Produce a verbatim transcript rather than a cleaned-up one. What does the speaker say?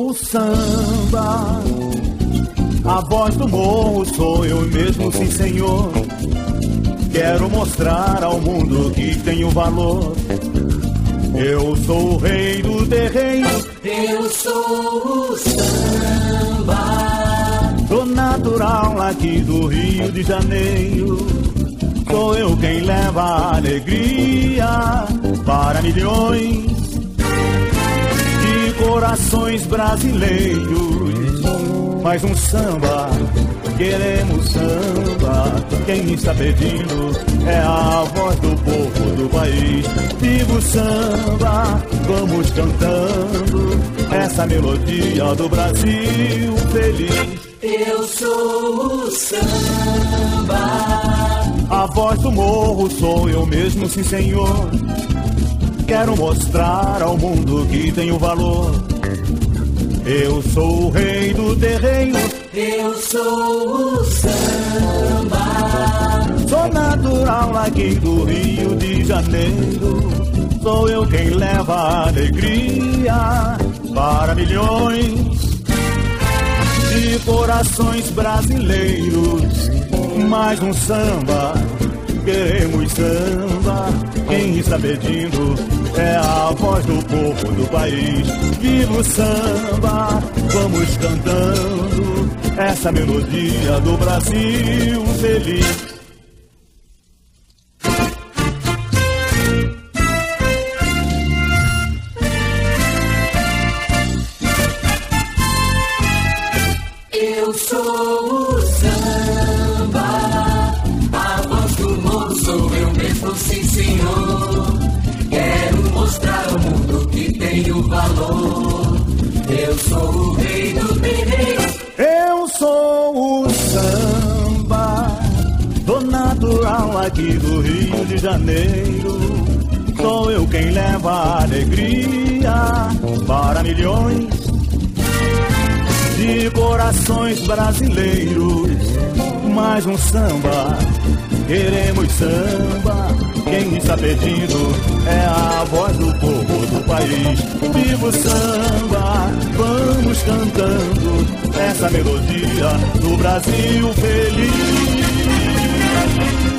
sou o samba, a voz do morro sou eu mesmo, sim senhor. Quero mostrar ao mundo que tenho valor. Eu sou o rei do terreiro, eu sou o samba. Sou natural aqui do Rio de Janeiro. Sou eu quem leva a alegria para milhões de corações brasileiros. Mais um samba, queremos samba. Quem está pedindo é a voz do povo do país. Viva o samba, vamos cantando essa melodia do Brasil feliz. Eu sou o samba, a voz do morro sou eu mesmo, sim senhor. Quero mostrar ao mundo que tenho valor. Eu sou o rei do terreiro, eu sou o samba. Sou natural aqui do Rio de Janeiro. Sou eu quem leva a alegria para milhões de corações brasileiros. Mais um samba, queremos samba. Quem está pedindo é a voz do povo do país. Viva o samba, vamos cantando essa melodia do Brasil feliz. Eu sou o samba, a voz do morro sou eu mesmo, sim senhor. Quero mostrar ao mundo que tenho valor. Eu sou o rei do terreiro, eu sou o samba. Sou natural aqui do Rio de Janeiro. Sou eu quem leva a alegria para milhões de corações brasileiros. Mais um samba, queremos samba. Quem está pedindo é a voz do povo do país. Viva o samba, vamos cantando essa melodia do Brasil feliz.